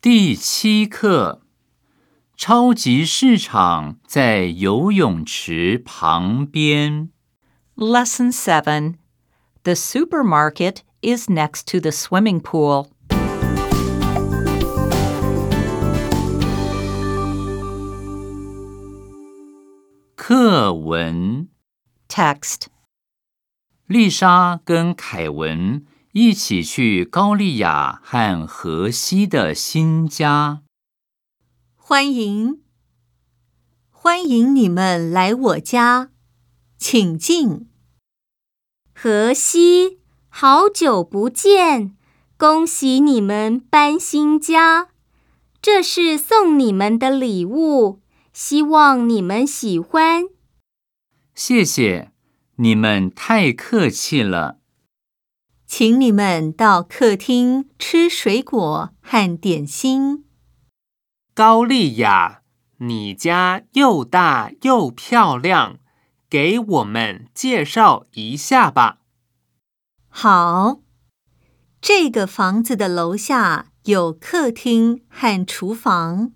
第7课，超级市场在游泳池旁边。 Lesson 7. The supermarket is next to the swimming pool. 课文。 Text. 丽莎跟凯文一起去高丽雅和荷西的新家。 欢迎你们来我家，请进。 荷西，好久不见，恭喜你们搬新家，这是送你们的礼物，希望你们喜欢。 谢谢，你们太客气了。 请你们到客厅吃水果和点心。 高丽雅，你家又大又漂亮，给我们介绍一下吧。 好，这个房子的楼下有客厅和厨房，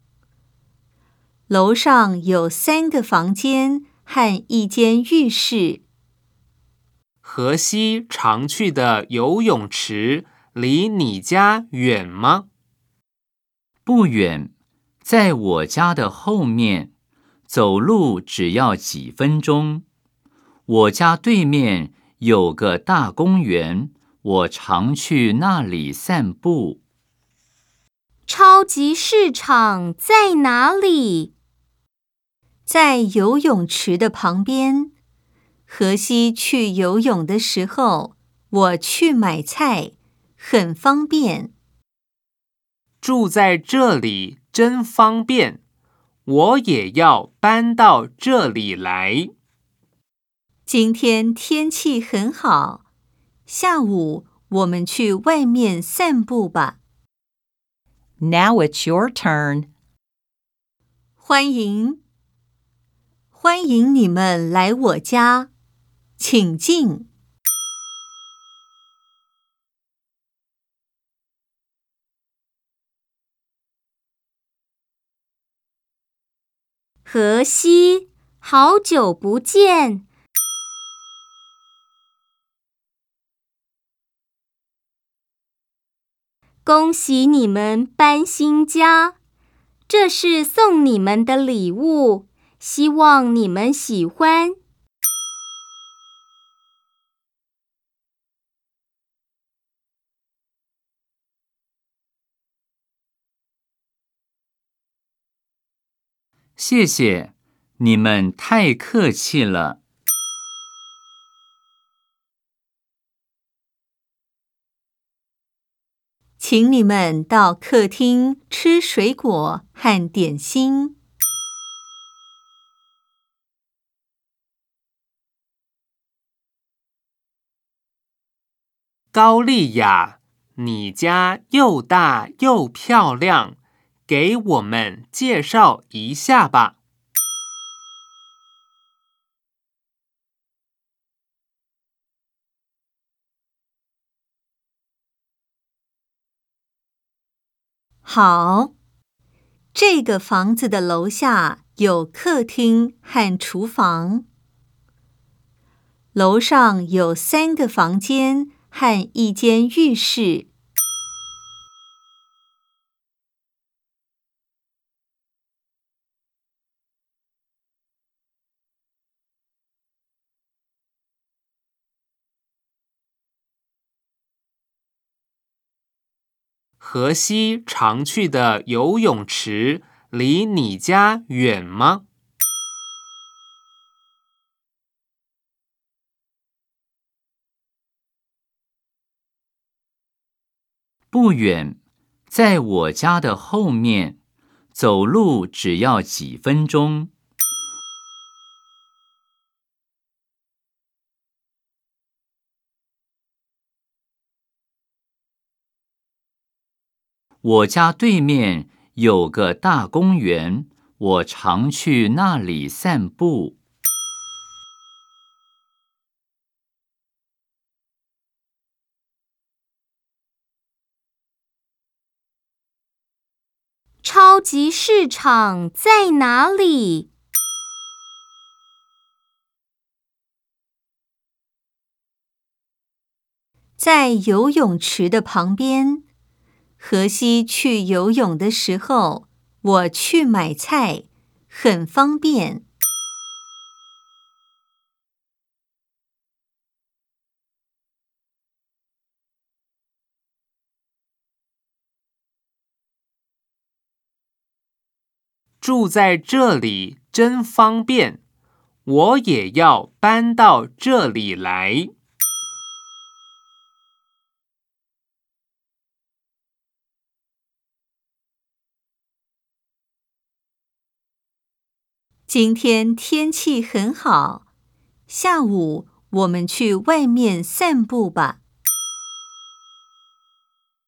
楼上有3个房间和1间浴室。 荷西常去的游泳池离你家远吗？ 不远，在我家的后面，走路只要几分钟。我家对面有个大公园，我常去那里散步。 超级市场在哪里？ 在游泳池的旁边。荷西去游泳的时候，我去买菜，很方便。 住在这里真方便，我也要搬到这里来。 今天天气很好，下午我们去外面散步吧。 Now it's your turn. 欢迎你们来我家，请进。 荷西，好久不见，恭喜你们搬新家，这是送你们的礼物，希望你们喜欢。 谢谢，你们太客气了。 请你们到客厅吃水果和点心。 高丽雅，你家又大又漂亮，给我们介绍一下吧。 好，这个房子的楼下有客厅和厨房，楼上有3个房间和1间浴室。 荷西常去的游泳池离你家远吗？ 不远，在我家的后面，走路只要几分钟。我家对面有个大公园，我常去那里散步。 超级市场在哪里？ 在游泳池的旁边。荷西去游泳的时候，我去买菜，很方便。 住在这里真方便，我也要搬到这里来。 今天天气很好，下午我们去外面散步吧。